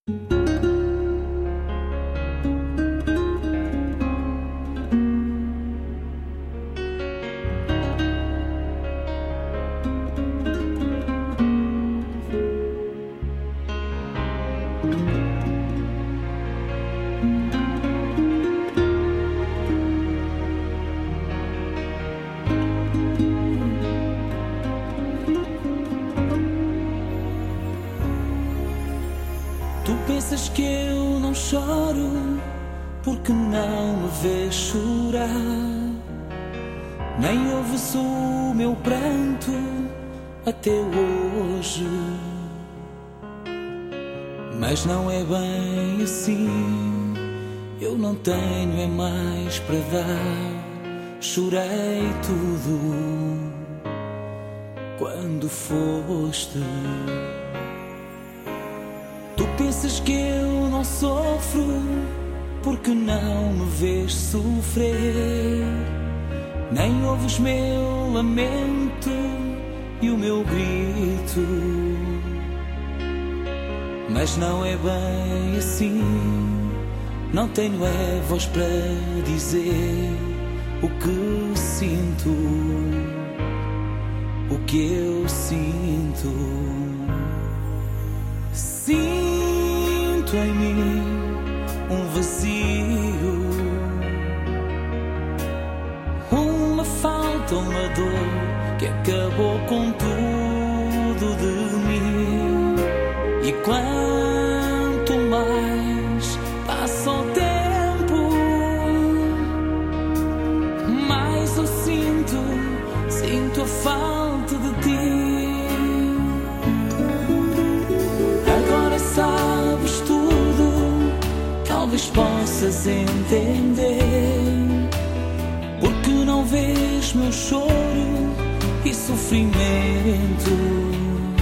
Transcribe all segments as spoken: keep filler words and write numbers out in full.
Tu pensas que eu não choro porque não me vês chorar, nem ouves o meu pranto até hoje. Mas não é bem assim, eu não tenho é mais para dar. Chorei tudo quando foste. Tu pensas que eu não sofro porque não me vês sofrer, nem ouves meu lamento e o meu grito. Mas não é bem assim, não tenho é voz para dizer o que sinto, o que eu sinto. Sinto em mim um vazio, uma falta, uma dor que acabou com tudo de mim. E quanto mais passa o tempo, mais eu sinto, sinto a falta de ti. Agora sabes tudo, talvez possas entender, porque não vês meu choro e sofrimento.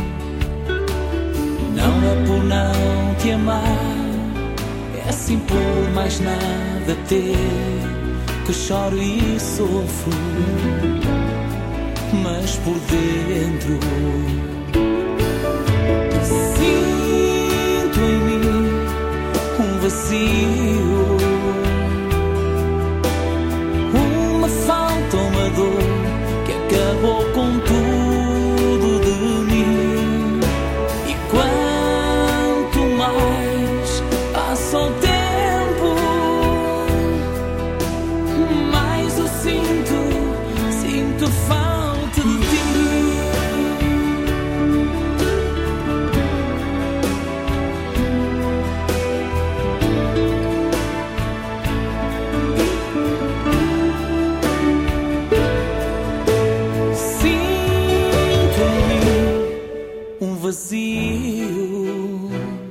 Não é por não te amar, é assim por mais nada ter, que choro e sofro, mas por dentro sinto em mim um vazio, uma falta, uma dor que acabou com tudo de mim. E quanto mais passa o tempo, mais eu sinto, sinto falta de ti. Sinto em mim um vazio,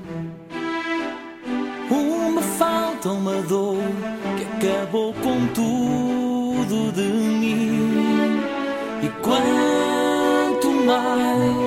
uma falta, uma dor que acabou com tudo de mim. E quanto mais